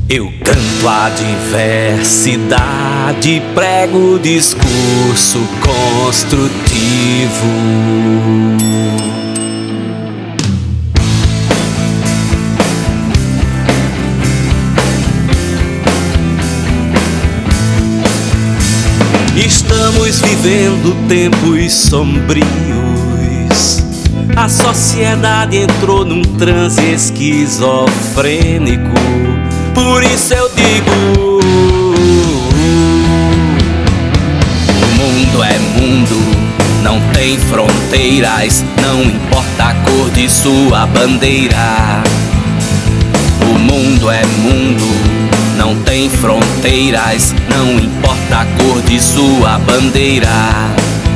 Eu canto a diversidade, prego discurso construtivo. Estamos vivendo tempos sombrios. A sociedade entrou num transe esquizofrênico. Por isso eu digo: o mundo é mundo, não tem fronteiras, não importa a cor de sua bandeira. O mundo é mundo, não tem fronteiras, não importa a cor de sua bandeira.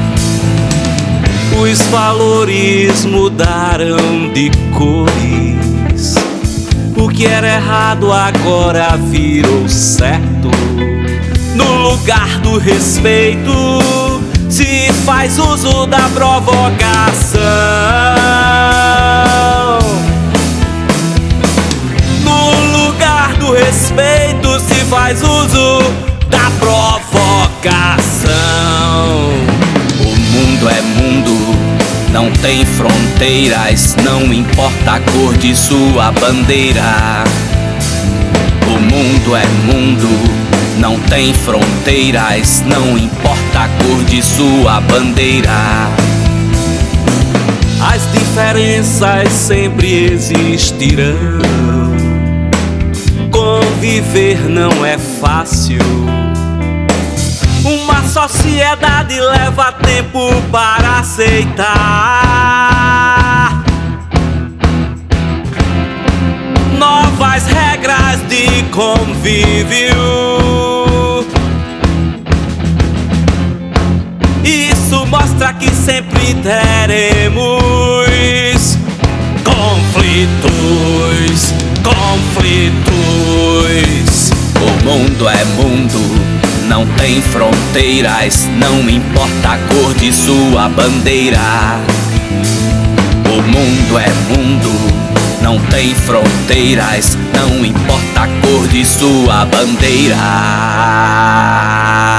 Os valores mudaram de cores. O que era errado agora virou certo. No lugar do respeito se faz uso da provocação. No lugar do respeito se faz uso da provocação. O mundo é mundo, não tem fronteiras, não importa a cor de sua bandeira. O mundo é mundo, não tem fronteiras, não importa a cor de sua bandeira. As diferenças sempre existirão. Conviver não é fácil. Uma sociedade leva tempo para aceitar novas regras de convívio. Isso mostra que sempre teremos conflitos. O mundo é mundo, não tem fronteiras, não importa a cor de sua bandeira. O mundo é mundo, não tem fronteiras, não importa a cor de sua bandeira.